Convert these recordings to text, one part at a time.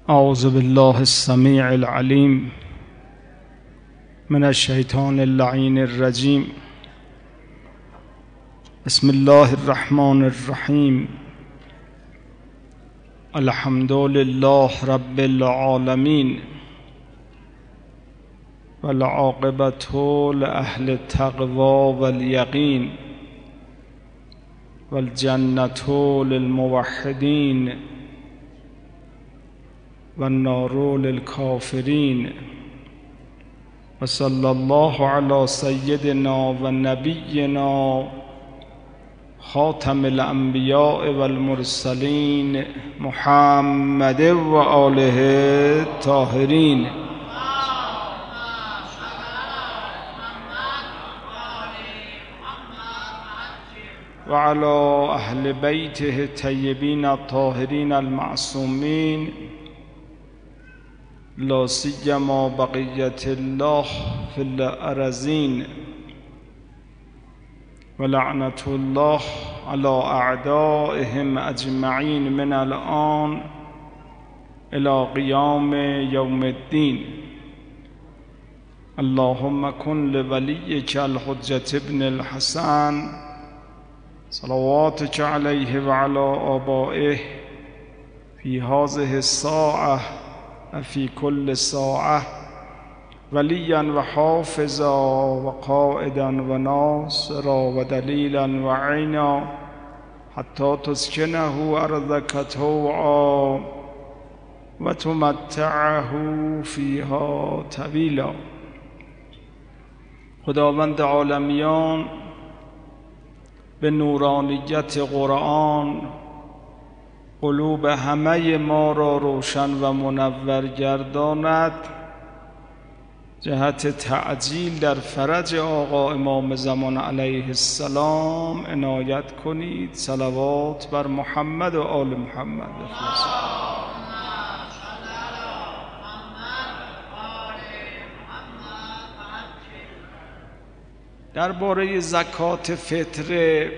اعوذ بالله السمیع العلیم من الشیطان اللعین الرجیم. بسم الله الرحمن الرحیم. الحمد لله رب العالمین والعاقبة لأهل التقوى والیقین والجنة للموحدین والنار للكافرین. وصلی الله علی سیدنا و نبینا خاتم الانبیاء والمرسلین محمد و آله الطاهرین. و علی اهل بیته الطیبین الطاهرین المعصومین لا سیما بقیة الله فی الارضین. ولعنة الله على اعدائهم اجمعین من الآن الى قیام یوم الدین. اللهم کن لولیک الحجة ابن الحسن صلواتک علیه و علی آبائه فی هذه الساعة فی کل ساعة ولیا و حافظا و قائدا و ناصرا و دلیلا و عینا حتی تسکنه ارضک طوعا و تمتعه فیها طویلا. خداوند عالمیان به نورانیت قرآن قلوب همه ما را روشن و منور گرداند، جهت تعجیل در فرج آقا امام زمان علیه السلام عنایت کنید. صلوات بر محمد و آل محمد بفرستید. درباره زکات فطره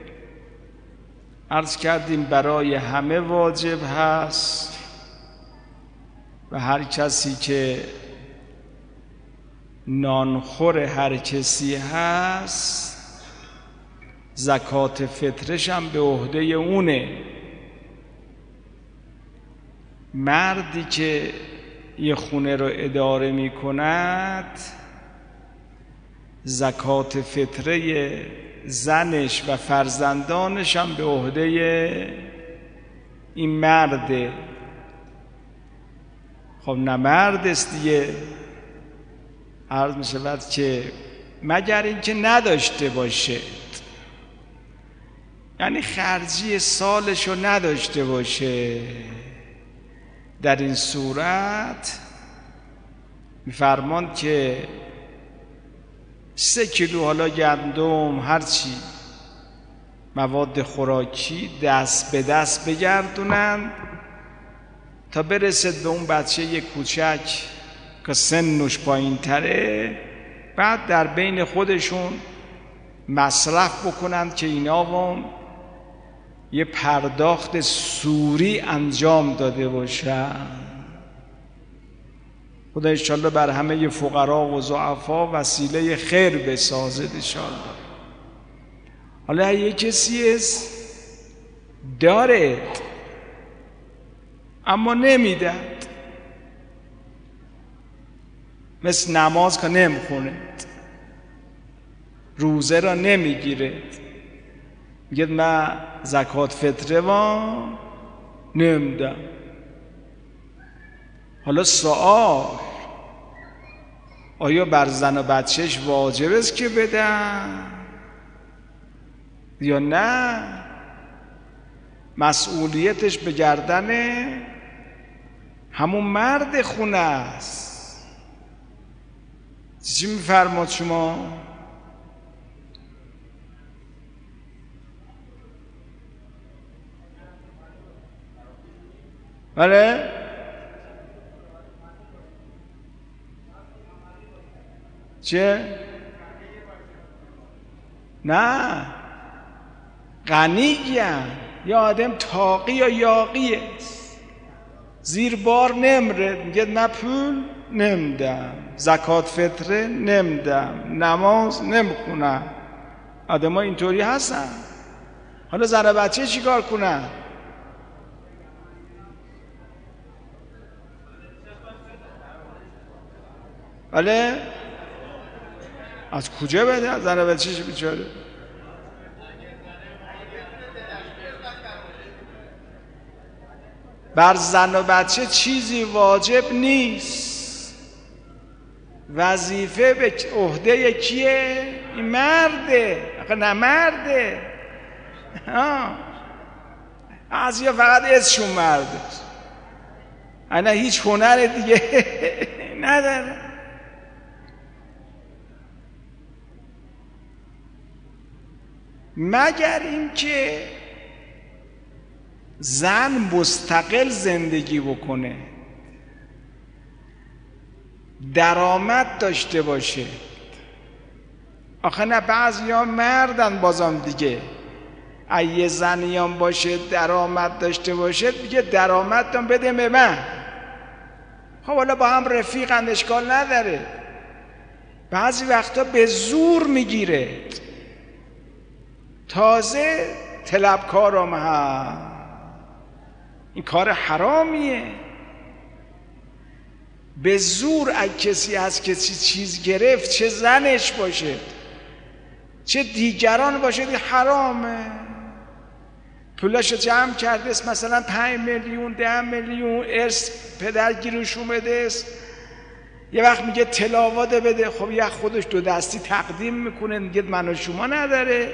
عرض کردیم برای همه واجب هست و هر کسی که نانخور هر کسی هست زکات فطرش هم به عهده اونه. مردی که یه خونه رو اداره می کند زکات فطره زنش و فرزندانش هم به عهده این مرده. خب نه مرد است دیگه. عرض می شود که مگر اینکه نداشته باشه، یعنی خرجی سالشو نداشته باشه، در این صورت می‌فرماند که 3 کیلو حالا گندم هرچی مواد خوراکی دست به دست بگردونند تا برسد به اون بچه کوچک که سنش پایین تره، بعد در بین خودشون مصرف بکنند که اینا یه پرداخت سوری انجام داده باشن. خدا انشالله بر همه فقرا و ضعفا وسیله خیر بسازد انشالله. حالا یه کسی داره اما نمیدد، مثل نماز که نمیخونه، روزه را نمیگیره، میگه من زکات فطره نمیدم. حالا سوال، آیا بر زن و بچهش واجب است که بدن یا نه؟ مسئولیتش به گردن همون مرد خونه است. چی میفرماد شما؟ بله؟ چه؟ نه، غنی‌اند یا آدم تاقی یا یاقی است. زیر بار نمره، میگه نه پول نمیدم، زکات فطره نمیدم، نماز نمیخونم. آدم ها اینطوری هستن. حالا زن و بچه چی کار کنن؟ بله؟ از کجا بده؟ از زن و بچه چی بیچاره؟ بر زن و بچه چیزی واجب نیست. وظیفه به عهده کیه؟ این مرده. آخه نه مرده. بعضیا فقط اسمشون مرده، انا هیچ هنر دیگه نداره. مگر اینکه زن مستقل زندگی بکنه، درآمد داشته باشه. آخه نه بعضیا مردن بازم دیگه، اگه زنیان باشه درآمد داشته باشه دیگه درآمدتون بده به من. خب حالا با هم رفیقند، اشکال نداره. بعضی وقتا به زور میگیره، تازه طلبکارم هم. این کار حرامیه. به زور اگه کسی از کسی چیز گرفت، چه زنش باشه چه دیگران باشه، دی حرامه. پولاشو جمع کرده است، مثلا 5 میلیون 10 میلیون ارث پدر گیرش اومده است، یه وقت میگه تلاوت بده. خب یه خودش 2 دستی تقدیم میکنه، میگه من و شما نداره.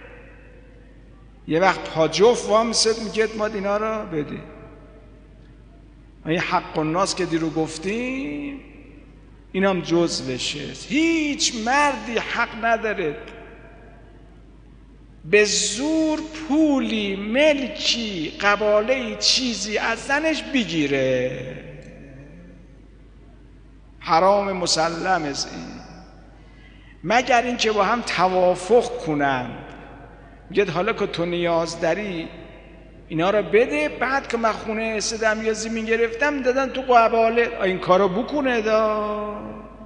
یه وقت پاجوف وامست میگه ما اینا رو بده. این حق الناس که دیرو گفتیم اینم جزوشه. هیچ مردی حق نداره به زور پولی، ملکی، قباله چیزی از زنش بگیره. حرام مسلم است این. مگر اینکه با هم توافق کنن، میگه حالا که تو نیاز داری اینا رو بده، بعد که من خونه سدم یا زمین گرفتم دادن تو قباله، این کارو بکنه دا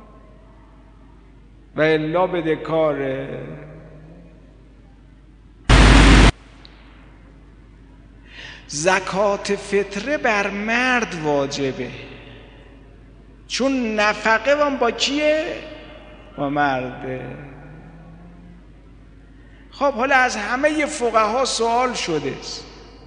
و الا بده کاره. زکات فطره بر مرد واجبه، چون نفقه وام با کیه؟ با مرده. خب حالا از همه فقها سوال شده است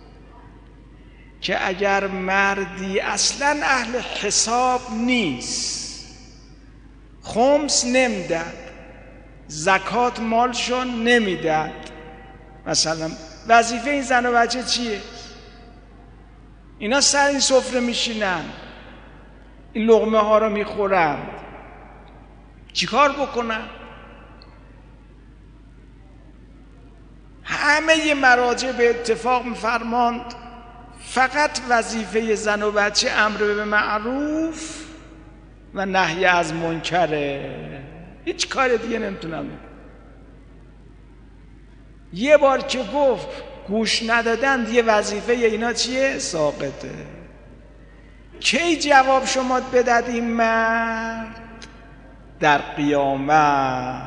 که اگر مردی اصلا اهل حساب نیست، خمس نمیداد، زکات مالشون نمیداد، مثلا وظیفه این زن و بچه چیه؟ اینا سر این سفره میشینن، این لقمه ها رو میخورن، چی کار بکنن؟ همه مراجع به اتفاق میفرماند فقط وظیفه زن و بچه امر به معروف و نهی از منکره، هیچ کار دیگه نمیتونم. یه بار که گفت گوش ندادن دیگه وظیفه اینا چیه؟ ساقطه. کی جواب شما بدهد این مرد؟ در قیامت.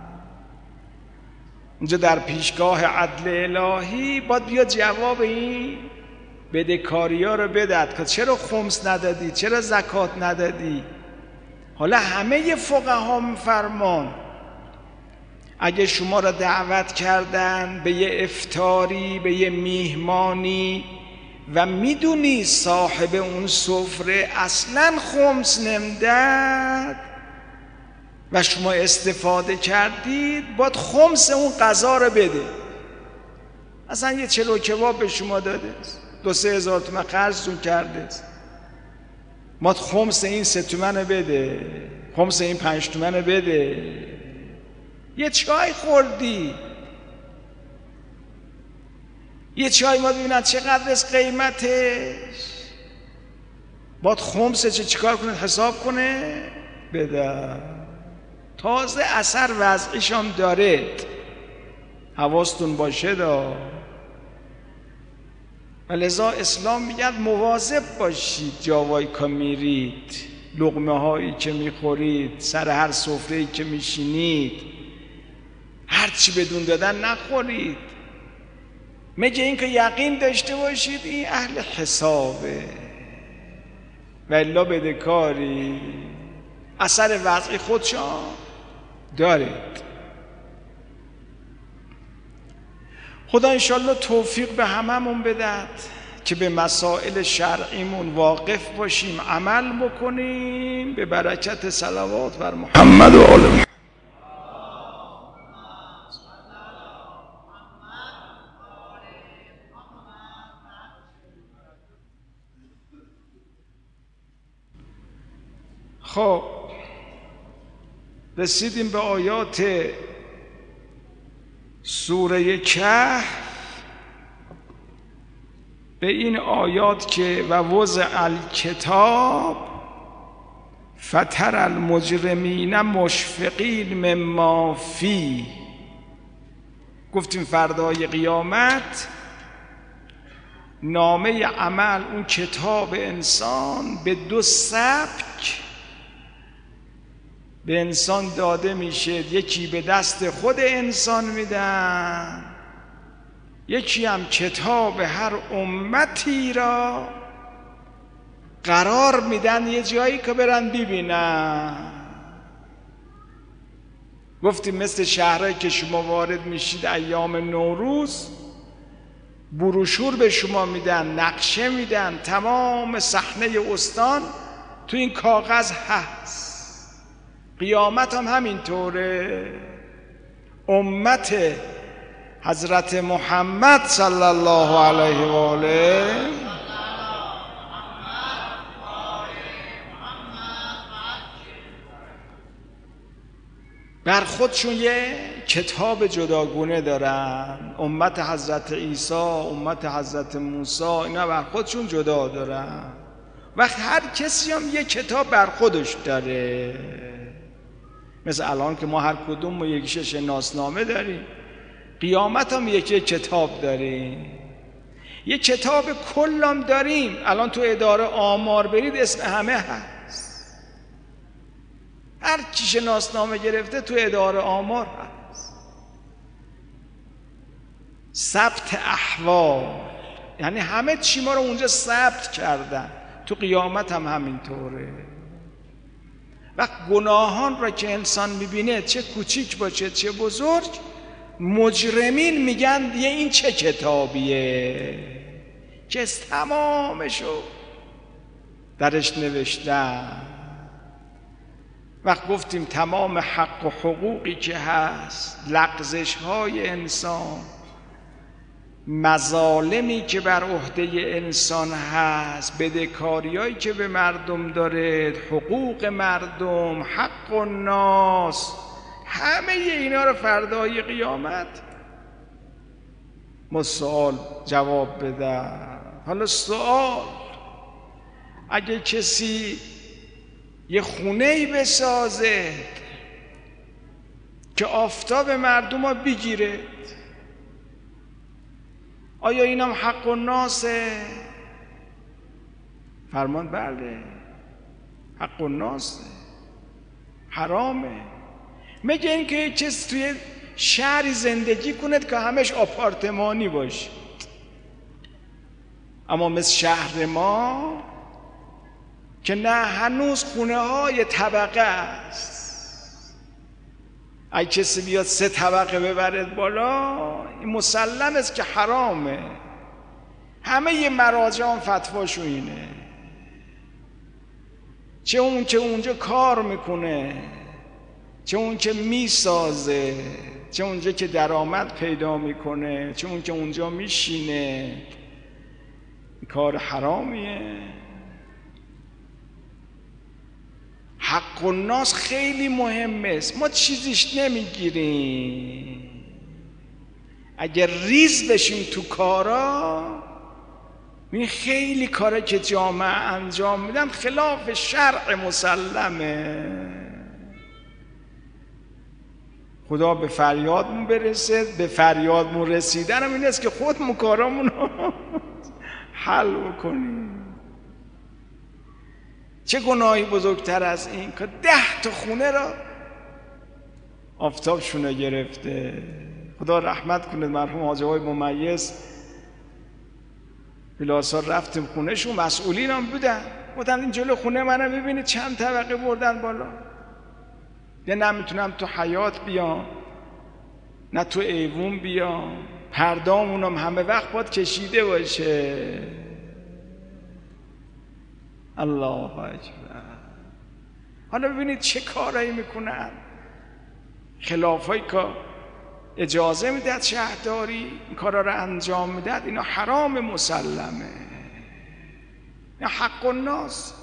اونجا در پیشگاه عدل الهی باید بیا جواب این بدهکاری ها رو بدهد که چرا خمس ندادی، چرا زکات ندادی. حالا همه فقها میفرمان اگه شما را دعوت کردن به یه افطاری، به یه میهمانی و میدونی صاحب اون سفره اصلاً خمس نمیداد و شما استفاده کردید، باید خمس اون غذا رو بده. مثلا یه چلو کباب به شما داده 2-3 هزار تومن خرجتون کرده، باید خمس این 3 تومن رو بده، خمس این 5 تومن رو بده. یه چای خوردی، یه چای ما ببینن چقدر از قیمتش، باید خمسه چیکار کنه؟ حساب کنه بده. تازه اثر وضعیش هم داره، حواستون باشه دا. و لذا اسلام میگه مواظب باشید جاوایی که میرید، لقمه هایی که میخورید، سر هر سفره‌ای که میشینید، هر چی بدون دادن نخورید، مگه اینکه یقین داشته باشید این اهل حسابه و الا بدهکاری. اثر وضعی خودشان دارید. خدا انشالله توفیق به هممون بدهد که به مسائل شرعیمون واقف باشیم، عمل بکنیم به برکت صلوات بر محمد و آل محمد. خب رسیدیم به آیات سوره کهف، به این آیات که و وضع الکتاب فتر المجرمین مشفقین مما فیه. گفتیم فردای قیامت نامه عمل، اون کتاب انسان به دو سبک به انسان داده میشه. یکی به دست خود انسان میدن، یکی هم کتاب هر امتی را قرار میدن یه جایی که برن ببینن. گفتیم مثل شهرهایی که شما وارد میشید ایام نوروز، بروشور به شما میدن، نقشه میدن، تمام صحنه استان تو این کاغذ هست. قیامت هم همینطوره. امت حضرت محمد صلی الله علیه و آله بر خودشون یه کتاب جداگونه دارن. امت حضرت عیسی، امت حضرت موسی، اینا بر خودشون جدا دارن. وقت هر کسی هم یه کتاب بر خودش داره. مثل الان که ما هر کدوم ما یکیش شناسنامه داریم، قیامت هم یکی کتاب داریم، یه کتاب کلم داریم. الان تو اداره آمار برید اسم همه هست، هر کی شناسنامه گرفته تو اداره آمار هست. ثبت احوال یعنی همه چی ما رو اونجا ثبت کردن. تو قیامت هم همینطوره. وقت گناهان را که انسان میبینه، چه کوچیک باشه چه بزرگ، مجرمین میگن یه این چه کتابیه که تمامشو درش نوشتن. وقت گفتیم تمام حق و حقوقی که هست، لغزش های انسان، مظالمی که بر عهده انسان هست، بدهکاریایی که به مردم داره، حقوق مردم، حق الناس، همه اینا رو فردای قیامت ما سوال جواب بده. حالا سوال، اگه کسی یه خونه‌ای بسازه که آفتاب مردم رو بگیره، آیا اینم حق الناسه؟ فرمان بله، حق الناسه، حرامه. مگه اینکه یه کسی توی شهری زندگی کند که همش آپارتمانی باشه. اما مثل شهر ما که نه، هنوز خونه های طبقه است. اگه کسی بیاد 3 طبقه ببرد بالا، این مسلم است که حرامه. همه یه مراجع هم فتواشو اینه. چه اون که اونجا کار میکنه، چه اون که میسازه، چه اونجا که درآمد پیدا میکنه، چه اون که اونجا میشینه، کار حرامیه. حق الناس خیلی مهمه است. ما چیزیش نمیگیریم. اگر ریز بشیم تو کارا، این خیلی کارا که جامعه انجام میدن خلاف شرع مسلمه. خدا به فریادمون برسه. به فریادمون رسیدن هم این است که خودمون کارامون حل بکنی. چه گناهی بزرگتر از این که 10 تا خونه را آفتابشونه گرفته. خدا رحمت کنه مرحوم حاجی آقای ممیز، بلاسار رفتیم خونه شون، مسئولین هم بودن، گفتن این جلو خونه منو میبینید چند طبقه بردن بالا، یه نمیتونم تو حیاط بیام نه تو ایوون بیام، پردامونم همه وقت باید کشیده باشه. الله اکبر. حالا ببینید چه کارایی میکنن، خلافایی که اجازه میدهد شهرداری این کارا رو انجام میدهد، اینا حرام مسلمه، اینا حق الناس.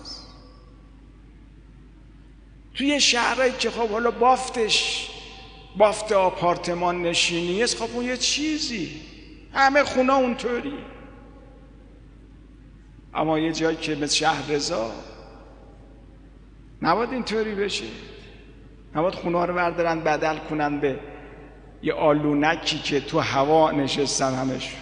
توی شهرهایی که خب حالا بافت آپارتمان نشینی است، خب اون یه چیزی، همه خونه اونطوری. اما یه جایی که مثل شهررضا نباید اینطوری بشه، نباید خونه رو بردارن بدل کنن به یه آلونکی که تو هوا نشستن همشون.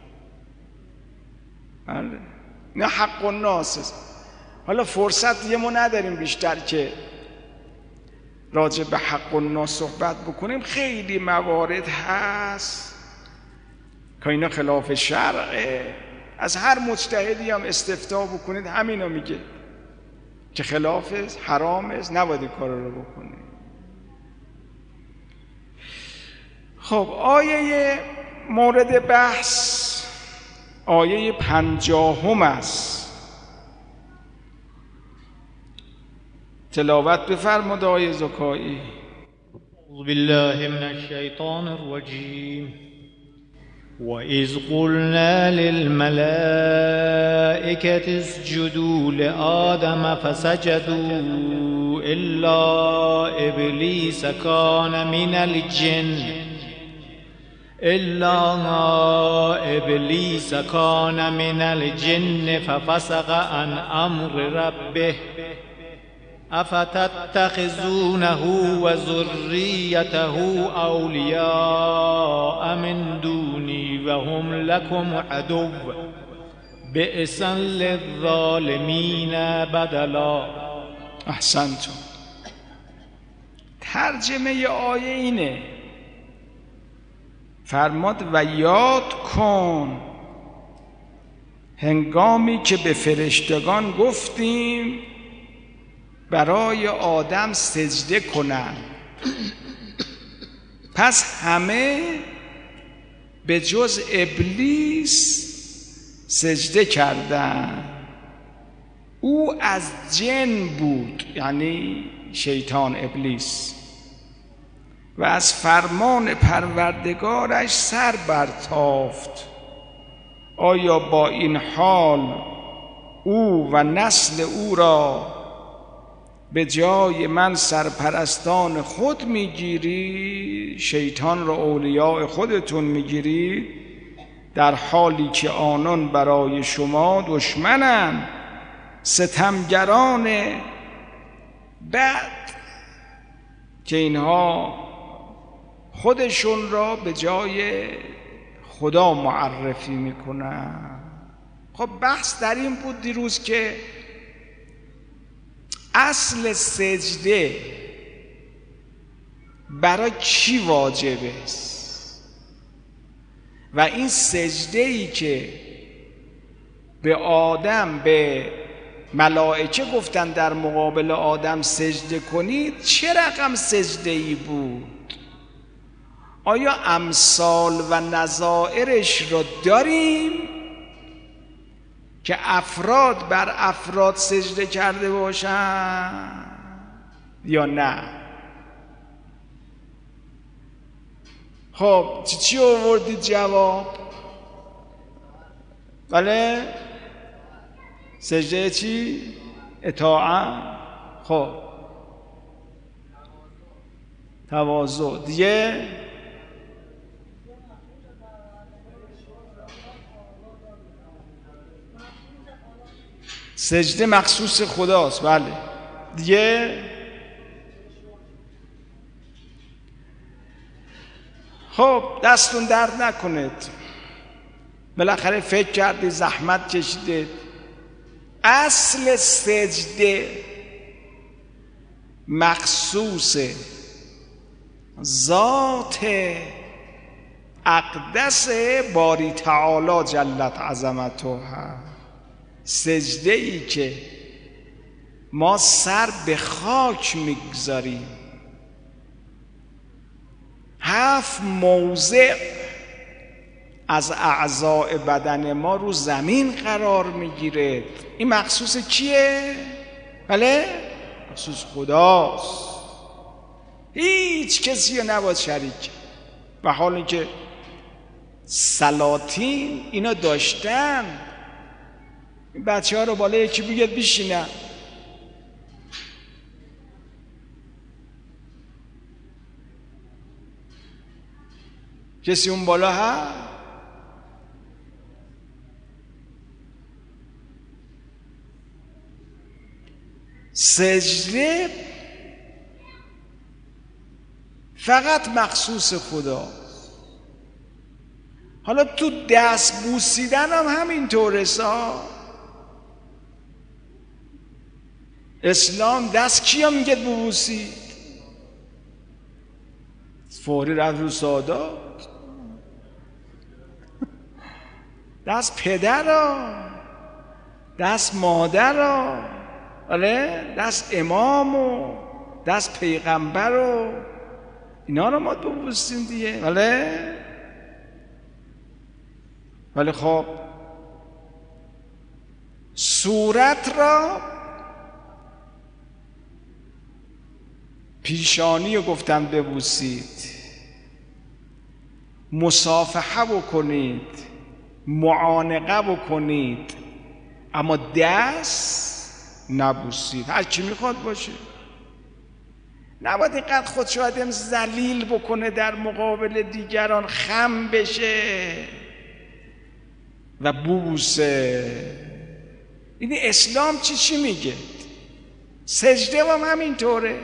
بله، نه حق الناس است. حالا فرصت دیگه ما نداریم بیشتر که راجع به حق الناس صحبت بکنیم، خیلی موارد هست که اینا خلاف شرعه. از هر مجتهدی هم استفتاء بکنید همینو میگه که خلاف حرام است، نباید این کار رو بکنید. خب آیه مورد بحث آیه 50 است. تلاوت بفرمود آیه زکایی. اعوذ بالله من الشیطان الرجیم. وَإِذْ قُلْنَا لِلْمَلَائِكَةِ اسْجُدُوا لِآدَمَ فَسَجَدُوا إِلَّا إِبْلِيسَ كَانَ مِنَ الْجِنِّ فَفَسَقَ عَنْ أَمْرِ رَبِّهِ أَفَتَتَّخِذُونَهُ وَذُرِّيَّتَهُ أَوْلِيَاءَ مِنْ دُونِي وَهُمْ لَكُمْ عَدُوٌّ بِئْسَ لِلظَّالِمِينَ بَدَلًا. احسنتم. ترجمه آیه اینه، فرماد و یاد کن هنگامی که به فرشتگان گفتیم برای آدم سجده کنند، پس همه به جز ابلیس سجده کردند. او از جن بود، یعنی شیطان ابلیس، و از فرمان پروردگارش سر برتافت. آیا با این حال او و نسل او را به جای من سرپرستان خود میگیری؟ شیطان را اولیاء خودتون میگیری، در حالی که آنان برای شما دشمنند، ستمگران بعد که اینها خودشون را به جای خدا معرفی میکنن. خب بحث در این بود دیروز که اصل سجده برای کی واجب است و این سجده‌ای که به آدم، به ملائکه گفتن در مقابل آدم سجده کنید، چه رقم سجده‌ای بود؟ آیا امثال و نظائرش رو داریم که افراد بر افراد سجده کرده باشن یا نه؟ خب چی آوردید جواب؟ بله، سجده چی؟ اطاعت. خب تواضع دیگه، سجده مخصوص خداست. بله دیگه، خب دستون درد نکنید. بالاخره فکر کردی، زحمت کشیده. اصل سجده مخصوص ذات اقدس باری تعالی جلت عظمته. سجده ای که ما سر به خاک میگذاریم، 7 موضع از اعضاء بدن ما رو زمین قرار میگیره. این مخصوص کیه؟ بله؟ مخصوص خداست. هیچ کسی رو نباید شریک. و حالی که سلاطین اینا داشتن، این بچه ها رو بالا یکی بگید بیشینن، کسی اون بالا هست؟ سجده فقط مخصوص خدا. حالا تو دست بوسیدن هم همینطوره. اسلام دست کیا میگه ببوسید؟ فوری رفت رو سادات. دست پدر را، دست مادر را، دست امام و دست پیغمبر و اینا رو ما ببوسیم دیگه. ولی خب صورت را، پیشانی رو گفتن ببوسید، مصافحه بکنید، معانقه بکنید، اما دست نبوسید. هر چی میخواد باشه. نباید اینقدر خودشو آدم ذلیل بکنه در مقابل دیگران، خم بشه و ببوسه. این اسلام چی میگه؟ سجده هم همینطوره.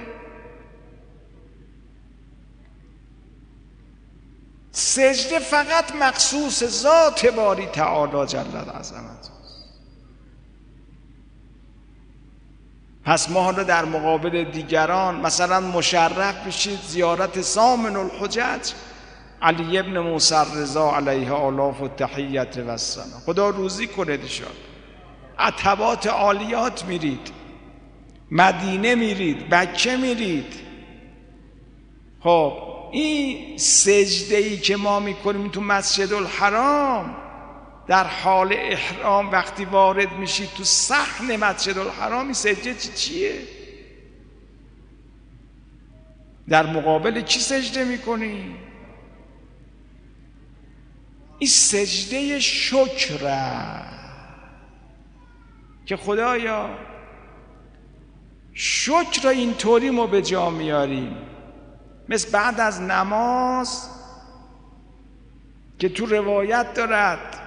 سجده فقط مخصوص ذات باری تعالی جلت عظمته. پس ما حالا در مقابل دیگران مثلا مشرف بشید زیارت ثامن الحجج علی ابن موسی رضا علیه آلاف و تحیت و السلام. خدا روزی کنه انشاءالله. عتبات عالیات میرید، مدینه میرید، بکه میرید. خب این سجده‌ای که ما میکنیم تو مسجد الحرام، در حال احرام وقتی وارد میشید تو صحن مسجد الحرام، این سجده چیه؟ در مقابل کی سجده میکنی؟ این سجده شکره که خدایا شکر را اینطوری ما به جا میاریم. مثل بعد از نماز که تو روایت دارد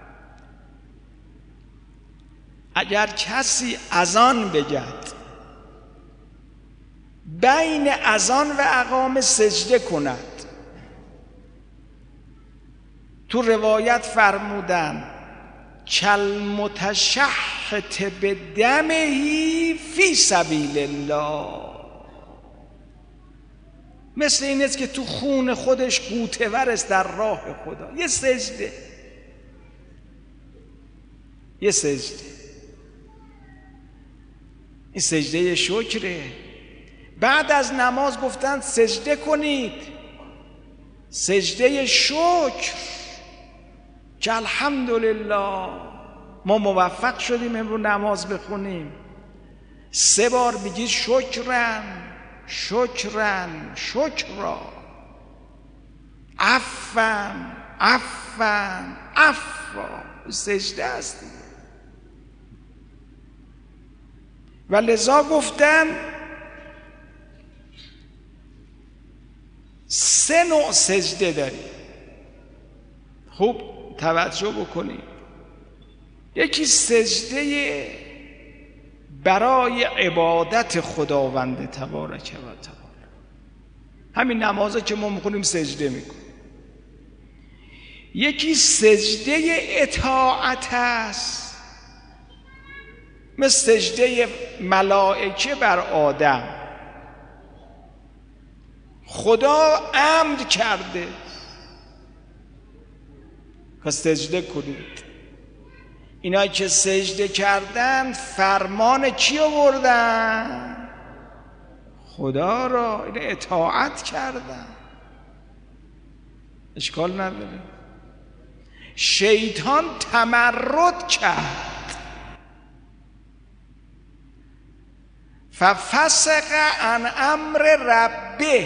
اگر کسی اذان بگد بین اذان و اقامه سجده کند، تو روایت فرمودن کل متشحت بدمه فی سبیل الله، مثل این است که تو خون خودش غوطه ور است در راه خدا. یه سجده، یه سجده. این سجده شکره. بعد از نماز گفتن سجده کنید، سجده شکر که الحمدلله ما موفق شدیم امروز نماز بخونیم. 3 بار بگید شکرن شکرن شکرا، عفن عفن عفا. سجده است. و لذا گفتن 3 نوع سجده داریم. خوب توجه بکنید. یکی سجده برای عبادت خداوند تبارک و تعالی، همین نمازه که ما میخونیم سجده میکنیم. یکی سجده اطاعت است، مثل سجده ملائکه بر آدم. خدا امر کرده که سجده کنید. اینا که سجده کردن فرمان کی آوردن؟ خدا را. این اطاعت کردن، اشکال نداره. شیطان تمرد کرد، ففسق عن امر ربه،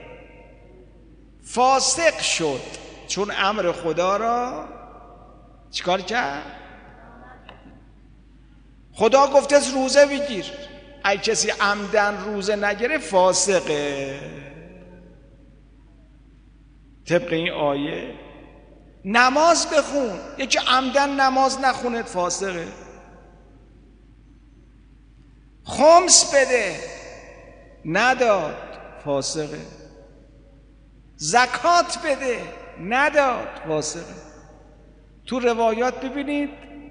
فاسق شد چون امر خدا را چیکار کرد؟ خدا گفته روزه بگیر، اگه کسی عمدن روزه نگیره فاسقه. طبق این آیه نماز بخون، یکی عمدن نماز نخونه فاسقه. خمس بده، نداد، فاسقه. زکات بده، نداد، فاسقه. تو روایات ببینید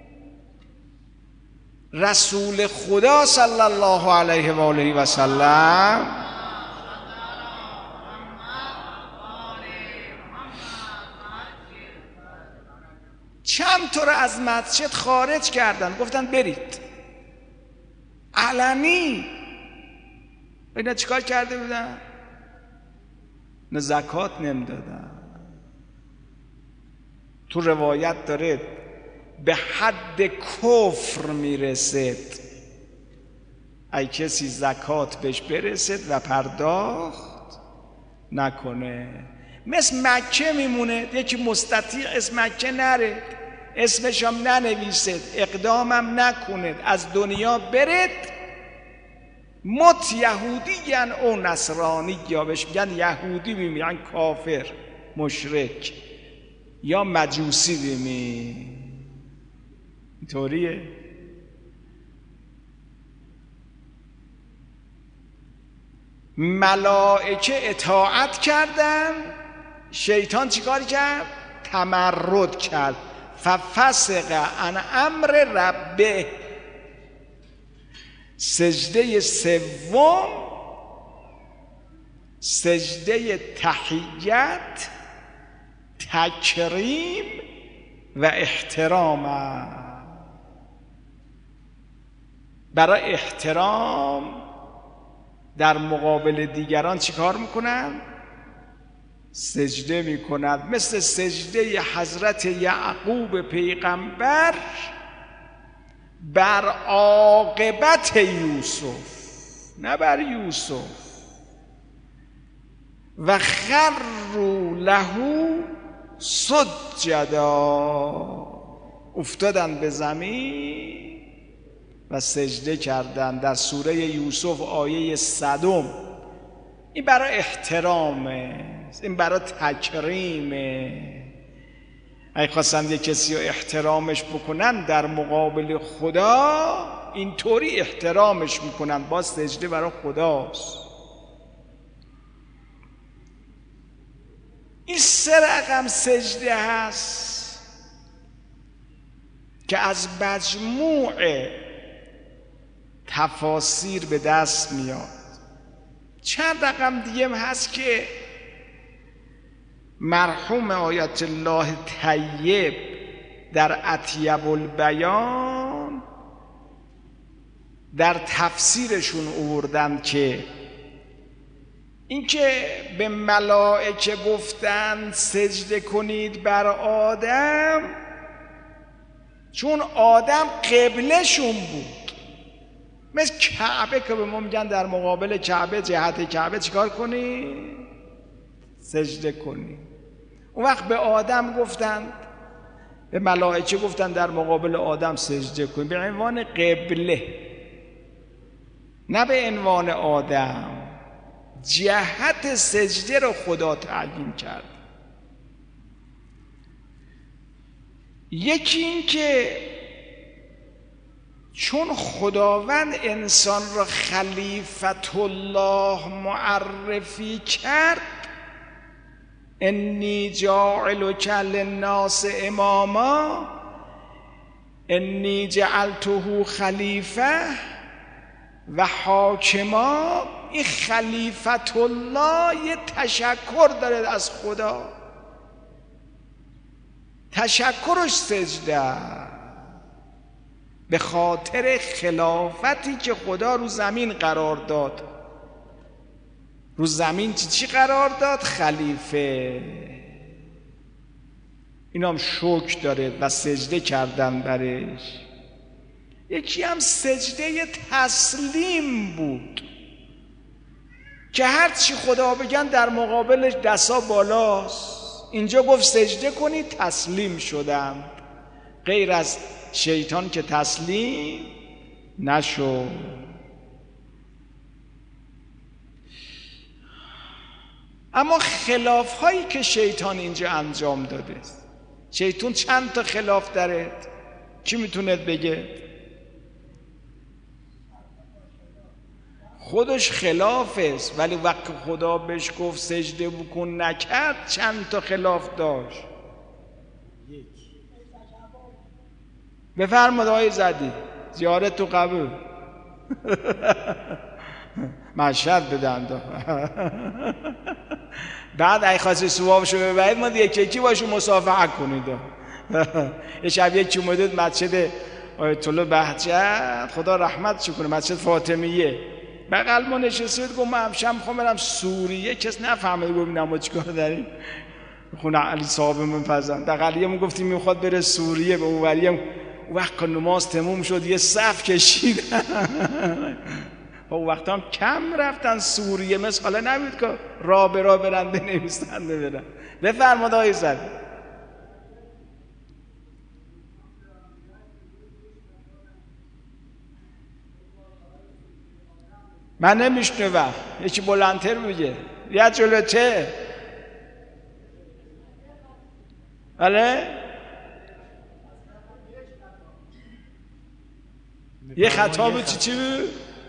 رسول خدا صلی الله علیه و آله و سلم چند تا رو از مسجد خارج کردن، گفتن برید. علنی. اینا چیکار کرده بودن؟ نه زکات نمیدادن. تو روایت داره به حد کفر میرسد اگه کسی زکات بهش برسد و پرداخت نکنه. مثل مکه میمونه، یکی مستطیع اسم مکه نره، اسمش هم ننویسد، اقدامم نکند، از دنیا برد، مت یهودی او نصرانی، یا بهش میگن یهودی، میگن کافر مشرک، یا مجوسی بیمی. اینطوریه. ملائکه اطاعت کردن، شیطان چیکار کرد؟ تمرد کرد. ففسق عن امر ربه. سجده سوم سجده تحیت، تکریم و احترام. برای احترام در مقابل دیگران چیکار میکنن؟ سجده میکنند. مثل سجده حضرت یعقوب پیغمبر بر عاقبت یوسف، نه بر یوسف. و خروا له سجدا، افتادن به زمین و سجده کردند. در سوره یوسف آیه 100. این برای احترامه، این برای تکریمه. اگه خواستن یه کسی رو احترامش بکنن در مقابل خدا، اینطوری احترامش میکنن. باز سجده برای خداست. این 3 رقم سجده هست که از مجموع تفاسیر به دست میاد. چند رقم دیگه هست که مرحوم آیت الله طیب در اطیب البیان در تفسیرشون آوردن که اینکه به ملائکه گفتن سجده کنید بر آدم، چون آدم قبلشون بود. مثل کعبه که به ما میگن در مقابل کعبه، جهت کعبه چیکار کنی؟ سجده کنی. اون وقت به آدم گفتن، به ملائکه گفتن در مقابل آدم سجده کنی، به عنوان قبله، نه به عنوان آدم. جهت سجده رو خدا تعیین کرد. یکی این که چون خداوند انسان را خلیفت الله معرفی کرد، انی جاعلک للناس اماما، انی جعلته خلیفه و حاکما. این خلیفت الله یه تشکر داره از خدا، تشکرش سجده به خاطر خلافتی که خدا رو زمین قرار داد. رو زمین چی قرار داد؟ خلیفه. این هم شکر داره و سجده کردن برش. یکی هم سجده تسلیم بود که هر چی خدا بگن در مقابلش دستا بالاست. اینجا گفت سجده کنید، تسلیم شدم، غیر از شیطان که تسلیم نشو. اما خلاف هایی که شیطان اینجا انجام داده، شیطان چند تا خلاف داره؟ کی میتونه بگه؟ خودش خلاف است، ولی وقتی خدا بهش گفت سجده بکن نکرد، چند تا خلاف داشت. بفرماد آقای زدی، زیارت تو قبول. مشهد بدن بعد ای خواستی ثوابشو ببرید ما یکی باشون مصافحه کنید. یه شب یکی اومد مسجد آیت الله بهجت، خدا رحمتش کنه، مسجد فاطمیه، بغل ما نشسته بود. گفت من امشب میخوام برم سوریه. کس نفهمید. گفت نما چیکار داریم؟ خونه علی صاحب من فرزند دقلیه گفتیم میخواد بره سوریه. به اونوریم اون وقت که نماز تموم شد یه صف کشیدن. اون وقت هم کم رفتن سوریه، مثل حالا نبود که راه به راه برن بنویسنده برن. بفرماد آقای زدی. من نمیشنوم، یکی بلندتر میگه. یا جلوته. بله؟ یه خطا بود. چی بود؟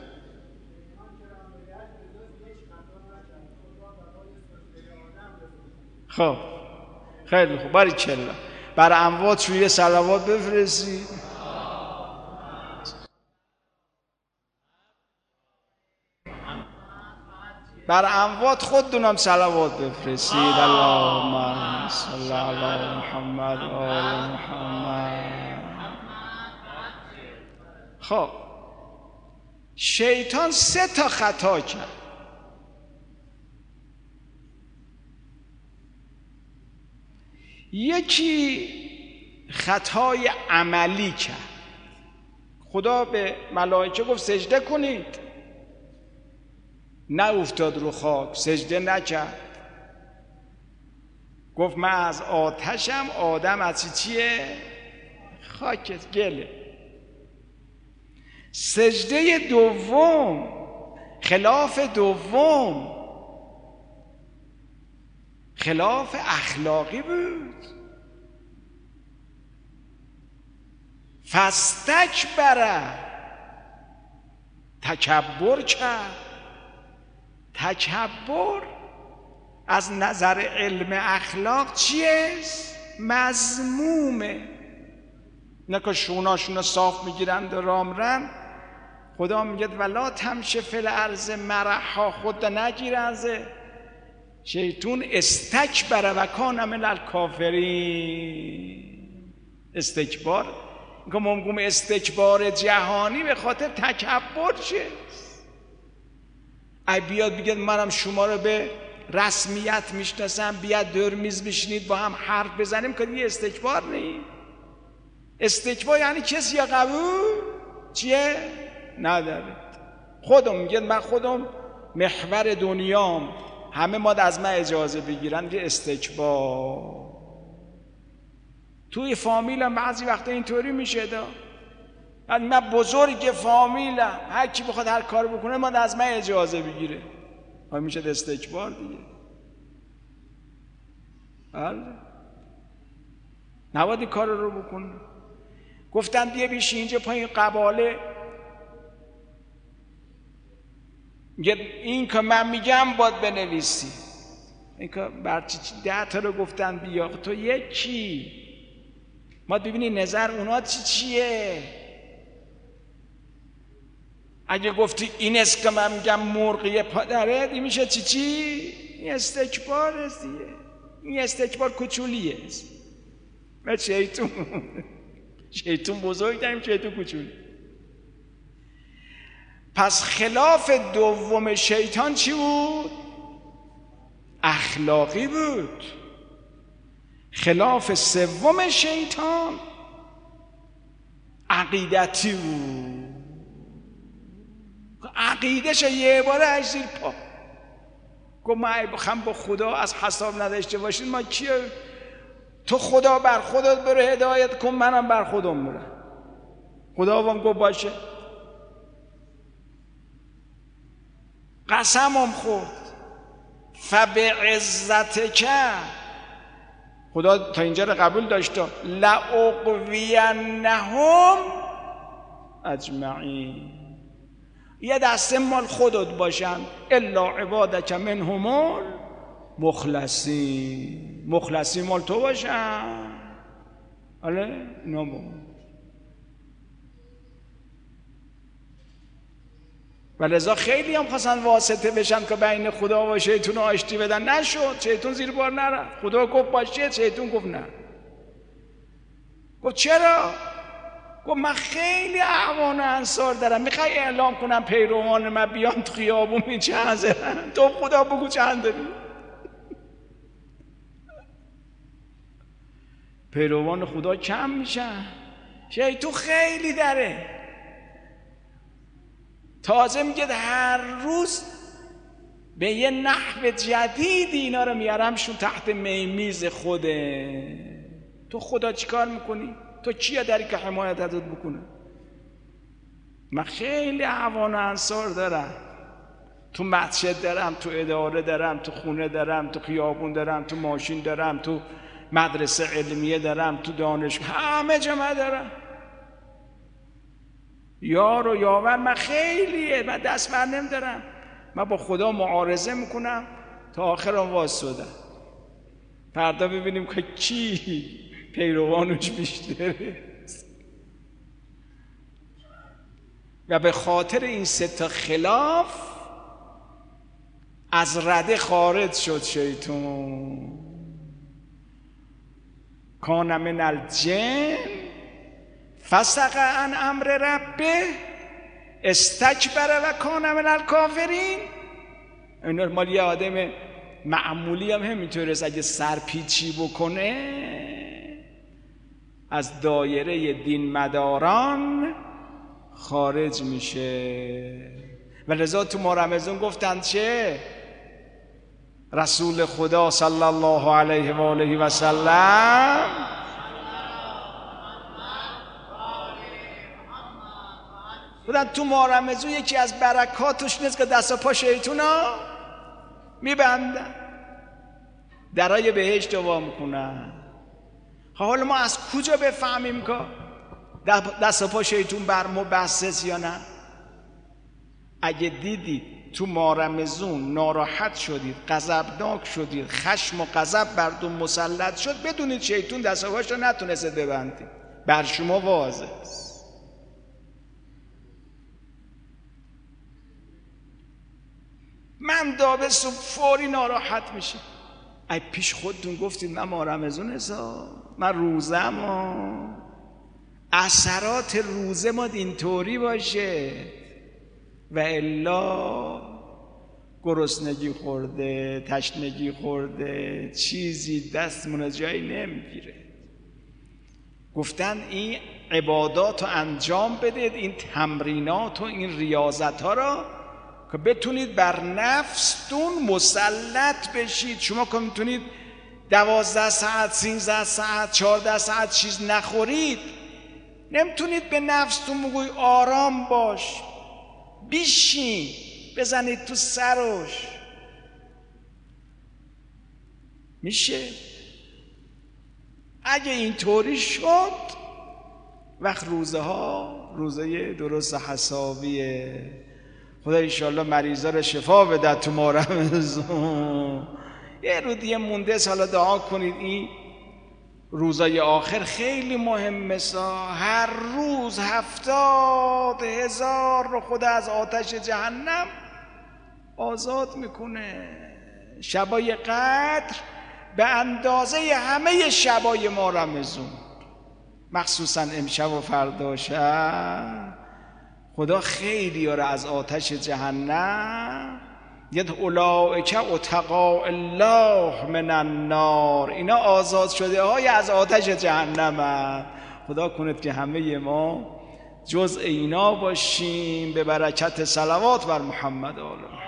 خب خیلی خوب، باریکلا. برای اموات روی صلوات بفرستید. برای اموات خودتونم صلوات بفرستید. اللهم صل علی محمد و آل محمد. خب شیطان 3 تا خطا کرد. یکی خطای عملی کرد. خدا به ملائکه گفت سجده کنید، نه افتاد رو خاک، سجده نکرد. گفت من از آتشم، آدم از چیه؟ خاکت، گله. سجده دوم، خلاف دوم، خلاف اخلاقی بود. فاستکبر، تکبر کرد. تکبر از نظر علم اخلاق چیست؟ مذمومه. نه که شوناشون صاف میگیرند و رامرن. خدا میگه ولا تمشی فی الارض مرحا، خود نگیرنزه. شیطون استکبر و کان من الکافرین. استکبار که ممکن استکبار جهانی به خاطر تکبر چیست؟ ای بیاد بگید منم شما رو به رسمیت میشناسم، بیاد دور میز بشینید با هم حرف بزنیم، که یه استکبار نیست. استکبار یعنی کسی قبول چیه؟ نداره. خودم میگه من خودم محور دنیام، همه ما از من اجازه بگیرن، که استکبار. توی فامیلم بعضی وقتا اینطوری میشه دا. من بزرگ فامیلم، هر کی بخواد هر کار بکنه ما از من اجازه بگیره، میشه استکبار دیگه. بله نباید این کار رو بکنه. گفتن بیا بیشی اینجا پایین قباله، این که من میگم باید بنویسی. این که برچی 10 تا رو گفتن بیا، تو یکی. ما ببینی نظر اونا چیه. اگه گفتی این است که من میگم مرغی پدره، این میشه چی؟ این استکبار است دیگه. این استکبار کوچولیه. و شیطون بزرگ داریم، شیطون کوچولی. پس خلاف دوم شیطان چی بود؟ اخلاقی بود. خلاف سوم شیطان عقیدتی بود. عقیدش یه باره اش زیر پا گفت ما بخوام با خدا از حساب نداشته باشید ما کیه؟ تو خدا بر خودت برو هدایت کن، منم بر خودم برم. خدا وام گفت باشه. قسمم خورد فبعزتک، خدا تا اینجا رو قبول داشته، لأغوینهم اجمعین، یه دسته مال خودت باشن الا عبادک منهم المخلصین، مخلصین مال تو باشن. آره نمو و لذا خیلی هم خواستن واسطه بشن که بین خدا و شیطون آشتی بدن، نشد. شیطون زیر بار نرفت. خدا گفت باشه، شیطون گفت نه. گفت چرا؟ گفت من خیلی اعوان انصار دارم، میخوای اعلام کنم پیروان من بیان تو خیابون می چند زدن؟ تو خدا بگو چند داری؟ پیروان خدا کم میشن، شیطون خیلی داره. تازه میگه هر روز به یه نحو جدیدی اینا رو میارمشون تحت میمیز خوده. تو خدا چیکار میکنی؟ تو کیه داری که حمایت ازت بکنه؟ من خیلی اعوان و انصار دارم، تو مسجد دارم، تو اداره دارم، تو خونه دارم، تو خیابون دارم، تو ماشین دارم، تو مدرسه علمیه دارم، تو دانشگاه، همه جمع دارم. یار و یاور من خیلیه، من دست بر نمیدارم. من با خدا معارضه میکنم تا آخرم واسطه. فردا ببینیم که کی پیروانش بیشتره. و به خاطر این 3 تا خلاف از رده خارج شد شیطان. کان من الجن فسق عن امر ربه استکبر و کان من الکافرین. این مال یه آدم معمولی هم همینطوره، اگه سرپیچی بکنه از دایره دین مداران خارج میشه. و لذا تو ماه رمضان گفتن چه؟ رسول خدا صلی الله علیه و آله و سلم بودن تو ماه رمضان یکی از برکاتش نیست که دست و پا شیطونا میبندن، درای بهشت وا میکنن. حالا ما از کجا بفهمیم که دست و پا شیطون بر ما بسته یا نه؟ اگه دیدید تو ماه رمضان ناراحت شدید، غضبناک شدید، خشم و غضب بردون مسلط شد، بدونید شیطون دست و پاش رو نتونسته ببندید، بر شما واضحه است. من دابست و فوری ناراحت میشه. ای پیش خودتون گفتید من ماه رمضان حساب، من روزم اثرات روزه ما اینطوری باشه و الا گرسنگی خورده، تشنگی خورده، چیزی دستمون از جایی نمیگیره. گفتن این عبادات رو انجام بدید، این تمرینات و این ریاضت ها را که بتونید بر نفستون مسلط بشید. شما که میتونید 12 ساعت، 13 ساعت، 14 ساعت چیز نخورید، نمیتونید به نفستون بگوی آرام باش، بیشین، بزنید تو سرش. میشه؟ اگه اینطوری شد وقت روزه درست حسابیه. خدا انشاءالله مریضا رو شفا بده تو ماه رمضان. یه رو دیگه مونده، حالا دعا کنید. این روزای آخر خیلی مهمه. هر روز 70,000 رو خدا از آتش جهنم آزاد میکنه. شبای قدر به اندازه همه شبای ما رمضان، مخصوصا امشب و فردا شب، خدا خیلی رو از آتش جهنم اولئک اتقاء الله من النار، اینا آزاد شده های از آتش جهنم. خدا کند که همه ما جزء اینا باشیم به برکت صلوات بر محمد و آل محمد.